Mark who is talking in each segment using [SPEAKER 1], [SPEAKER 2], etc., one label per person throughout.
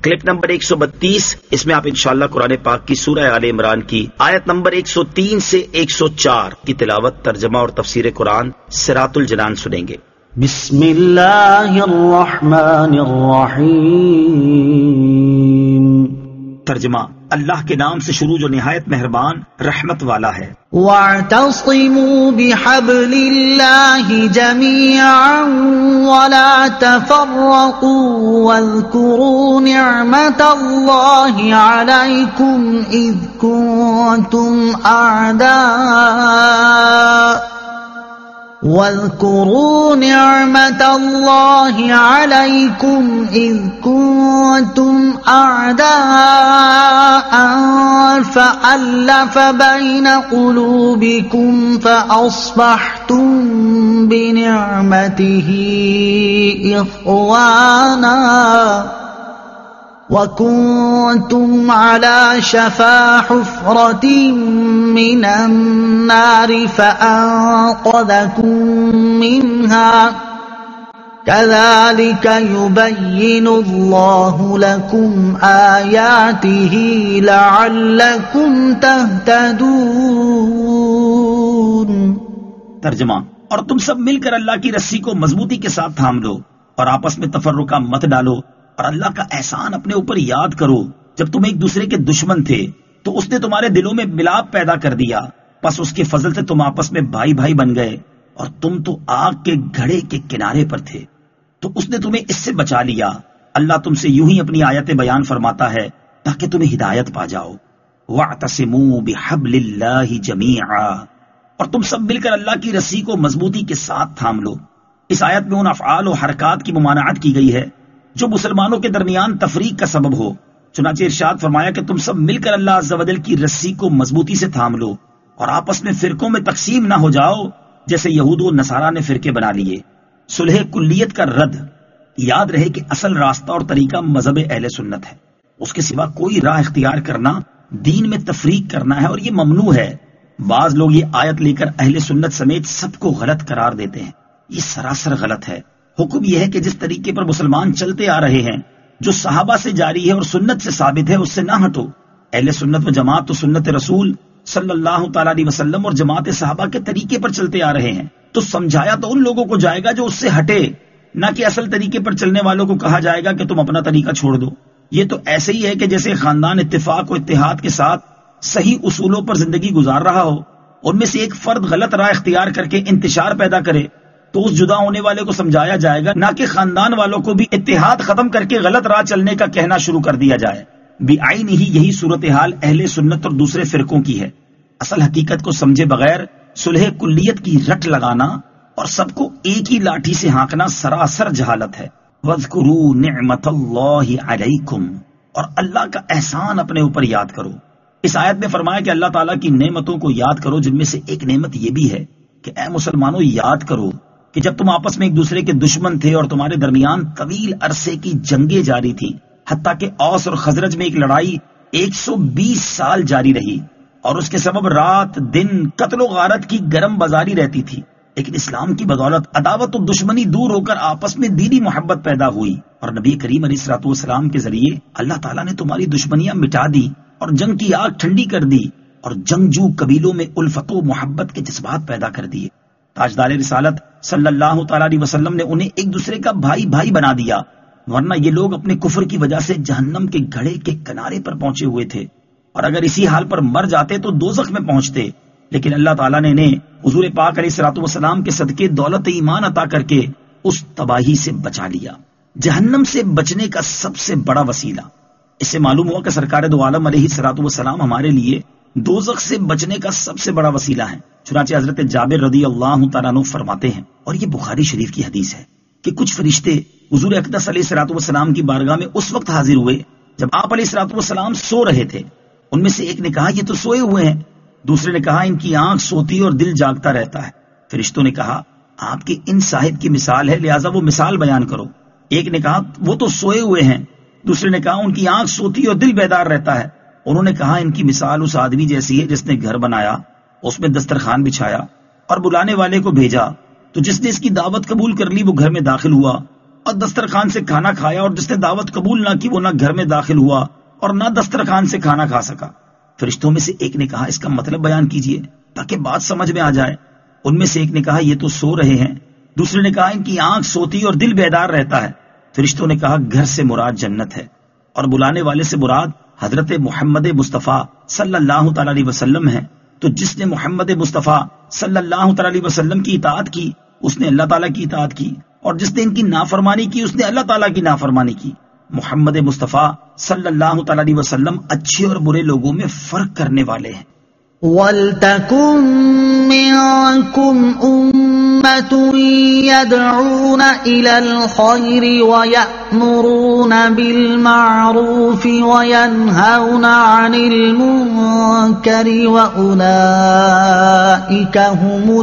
[SPEAKER 1] Clip number 132، اس میں آپ انشاءاللہ قرآن پاک کی سورہ آل عمران کی آیت نمبر 103 سے 104 کی تلاوت، ترجمہ اور تفسیر قرآن صراط الجنان سنیں گے۔
[SPEAKER 2] بسم اللہ الرحمن الرحیم۔
[SPEAKER 1] ترجمہ، اللہ کے نام سے شروع جو نہایت مہربان رحمت والا ہے۔
[SPEAKER 2] وَاعْتَصِمُوا بِحَبْلِ اللَّهِ جَمِيعًا وَلَا تَفَرَّقُوا وَاذْكُرُوا نِعْمَةَ اللَّهِ عَلَيْكُمْ إِذْ كُنتُمْ أَعْدَاءً فَأَلَّفَ بَيْنَ قُلُوبِكُمْ فَأَصْبَحْتُمْ بِنِعْمَتِهِ إِخْوَانًا وَكُنتُمْ عَلَى شَفَا حُفْرَةٍ مِّنَ النَّارِ فَأَنقَذَكُم مِّنْهَا كَذَلِكَ يُبَيِّنُ اللَّهُ لَكُمْ آيَاتِهِ لَعَلَّكُمْ تَهْتَدُونَ۔
[SPEAKER 1] ترجمہ، اور تم سب مل کر اللہ کی رسی کو مضبوطی کے ساتھ تھام لو اور آپس میں تفرقہ مت ڈالو، اور اللہ کا احسان اپنے اوپر یاد کرو۔ جب تم ایک دوسرے کے دشمن تھے تو اس نے تمہارے دلوں میں ملاپ پیدا کر دیا، پس اس کے فضل سے تم آپس میں بھائی بھائی بن گئے، اور تم تو آگ کے گھڑے کے کنارے پر تھے تو اس نے تمہیں اس سے بچا لیا۔ اللہ تم سے یوں ہی اپنی آیتیں بیان فرماتا ہے تاکہ تمہیں ہدایت پا جاؤ۔ وَاعْتَصِمُوا بِحَبْلِ اللَّهِ جَمِيعًا، اور تم سب مل کر اللہ کی رسی کو مضبوطی کے ساتھ تھام لو۔ اس آیت میں ان افعال و حرکات کی ممانعت کی گئی ہے جو مسلمانوں کے درمیان تفریق کا سبب ہو۔ چنانچہ ارشاد فرمایا کہ تم سب مل کر اللہ عز و جل کی رسی کو مضبوطی سے تھام لو اور آپس میں فرقوں میں تقسیم نہ ہو جاؤ جیسے یہود و نصارہ نے فرقے بنا لیے۔ صلح کلیت کا رد، یاد رہے کہ اصل راستہ اور طریقہ مذہب اہل سنت ہے، اس کے سوا کوئی راہ اختیار کرنا دین میں تفریق کرنا ہے اور یہ ممنوع ہے۔ بعض لوگ یہ آیت لے کر اہل سنت سمیت سب کو غلط قرار دیتے ہیں، یہ سراسر غلط ہے۔ حکم یہ ہے کہ جس طریقے پر مسلمان چلتے آ رہے ہیں، جو صحابہ سے جاری ہے اور سنت سے ثابت ہے، اس سے نہ ہٹو۔ اہل سنت و جماعت تو سنت رسول صلی اللہ تعالی علیہ وسلم اور جماعت صحابہ کے طریقے پر چلتے آ رہے ہیں، تو سمجھایا تو ان لوگوں کو جائے گا جو اس سے ہٹے، نہ کہ اصل طریقے پر چلنے والوں کو کہا جائے گا کہ تم اپنا طریقہ چھوڑ دو۔ یہ تو ایسے ہی ہے کہ جیسے خاندان اتفاق و اتحاد کے ساتھ صحیح اصولوں پر زندگی گزار رہا ہو، ان میں سے ایک فرد غلط راہ اختیار کر کے انتشار پیدا کرے تو اس جدا ہونے والے کو سمجھایا جائے گا، نہ کہ خاندان والوں کو بھی اتحاد ختم کر کے غلط راہ چلنے کا کہنا شروع کر دیا جائے۔ بعین ہی یہی صورتحال اہل سنت اور دوسرے فرقوں کی ہے۔ اصل حقیقت کو سمجھے بغیر صلح کلیت کی رٹ لگانا اور سب کو ایک ہی لاٹھی سے ہانکنا سراسر جہالت ہے۔ وَاذْكُرُوا نِعْمَةَ اللَّهِ عَلَيْكُمْ، اور اللہ کا احسان اپنے اوپر یاد کرو۔ اس آیت میں فرمایا کہ اللہ تعالیٰ کی نعمتوں کو یاد کرو، جن میں سے ایک نعمت یہ بھی ہے کہ اے مسلمانوں یاد کرو کہ جب تم آپس میں ایک دوسرے کے دشمن تھے اور تمہارے درمیان طویل عرصے کی جنگیں جاری تھی، حتیٰ کہ اوس اور خزرج میں ایک لڑائی 120 سال جاری رہی اور اس کے سبب رات دن قتل و غارت کی گرم بازاری رہتی تھی، لیکن اسلام کی بدولت عداوت و دشمنی دور ہو کر آپس میں دینی محبت پیدا ہوئی، اور نبی کریم علیہ الصلوۃ والسلام کے ذریعے اللہ تعالیٰ نے تمہاری دشمنیاں مٹا دی اور جنگ کی آگ ٹھنڈی کر دی، اور جنگجو قبیلوں میں الفت و محبت کے جذبات پیدا کر دیے۔ تاجدار رسالت صلی اللہ تعالی علیہ وسلم نے انہیں ایک دوسرے کا بھائی بھائی بنا دیا، ورنہ یہ لوگ اپنے کفر کی وجہ سے جہنم کے گھڑے کے کنارے پر پہنچے ہوئے تھے، اور اگر اسی حال پر مر جاتے تو دوزخ میں پہنچتے، لیکن اللہ تعالیٰ نے انہیں حضور پاک علیہ الصلوۃ والسلام کے صدقے دولت ایمان عطا کر کے اس تباہی سے بچا لیا۔ جہنم سے بچنے کا سب سے بڑا وسیلہ، اس سے معلوم ہوا کہ سرکار دو عالم علیہ الصلوۃ والسلام ہمارے لیے دوزخ سے بچنے کا سب سے بڑا وسیلہ ہے۔ چنانچہ حضرت جابر رضی اللہ تعالیٰ عنہ فرماتے ہیں، اور یہ بخاری شریف کی حدیث ہے، کہ کچھ فرشتے حضور اقدس علیہ الصلوۃ والسلام کی بارگاہ میں اس وقت حاضر ہوئے جب آپ علیہ الصلوۃ والسلام سو رہے تھے۔ ان میں سے ایک نے کہا یہ تو سوئے ہوئے ہیں، دوسرے نے کہا ان کی آنکھ سوتی اور دل جاگتا رہتا ہے۔ فرشتوں نے کہا آپ کے ان صاحب کی مثال ہے، لہٰذا وہ مثال بیان کرو۔ ایک نے کہا وہ تو سوئے ہوئے ہیں، دوسرے نے کہا ان کی آنکھ سوتی اور دل بیدار رہتا ہے۔ انہوں نے کہا ان کی مثال اس آدمی جیسی ہے جس نے گھر بنایا، اس میں دسترخوان بچھایا اور بلانے والے کو بھیجا، تو جس نے اس کی دعوت قبول کر لی وہ گھر میں داخل ہوا اور دسترخوان سے کھانا کھایا، اور جس نے دعوت قبول نہ کی وہ نہ گھر میں داخل ہوا اور نہ دسترخوان سے کھانا کھا سکا۔ فرشتوں میں سے ایک نے کہا اس کا مطلب بیان کیجئے تاکہ بات سمجھ میں آ جائے۔ ان میں سے ایک نے کہا یہ تو سو رہے ہیں، دوسرے نے کہا ان کی آنکھ سوتی اور دل بیدار رہتا ہے۔ فرشتوں نے کہا گھر سے مراد جنت ہے، اور بلانے والے سے مراد حضرت محمد مصطفیٰ صلی اللہ تعالی علیہ وسلم ہے۔ تو جس نے محمد مصطفیٰ صلی اللہ تعالی علیہ وسلم کی اطاعت کی اس نے اللہ تعالیٰ کی اطاعت کی، اور جس نے ان کی نافرمانی کی اس نے اللہ تعالیٰ کی نافرمانی کی۔ محمد مصطفیٰ صلی اللہ تعالی علیہ وسلم اچھے اور برے لوگوں میں فرق کرنے والے ہیں۔
[SPEAKER 2] وَلْتَكُن مِّنكُمْ أُمَّةٌ يَدْعُونَ إِلَى الْخَيْرِ وَيَأْمُرُونَ بِالْمَعْرُوفِ وَيَنْهَوْنَ عَنِ الْمُنكَرِ وَأُولَئِكَ هُمُ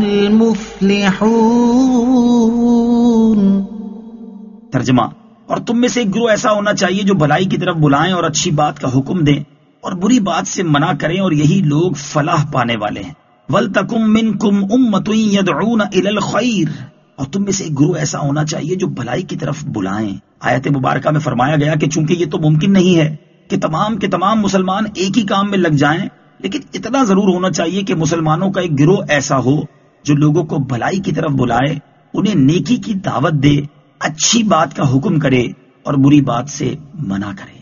[SPEAKER 2] الْمُفْلِحُونَ۔
[SPEAKER 1] ترجمہ، اور تم میں سے ایک گروہ ایسا ہونا چاہیے جو بھلائی کی طرف بلائیں اور اچھی بات کا حکم دیں اور بری بات سے منع کریں، اور یہی لوگ فلاح پانے والے ہیں۔ وَلْتَكُن مِّنكُمْ أُمَّةٌ يَدْعُونَ إِلَى الْخَيْرِ، اور تم میں سے ایک گروہ ایسا ہونا چاہیے جو بھلائی کی طرف بلائیں۔ آیت مبارکہ میں فرمایا گیا کہ چونکہ یہ تو ممکن نہیں ہے کہ تمام کے تمام مسلمان ایک ہی کام میں لگ جائیں، لیکن اتنا ضرور ہونا چاہیے کہ مسلمانوں کا ایک گروہ ایسا ہو جو لوگوں کو بھلائی کی طرف بلائے، انہیں نیکی کی دعوت دے، اچھی بات کا حکم کرے اور بری بات سے منع کرے۔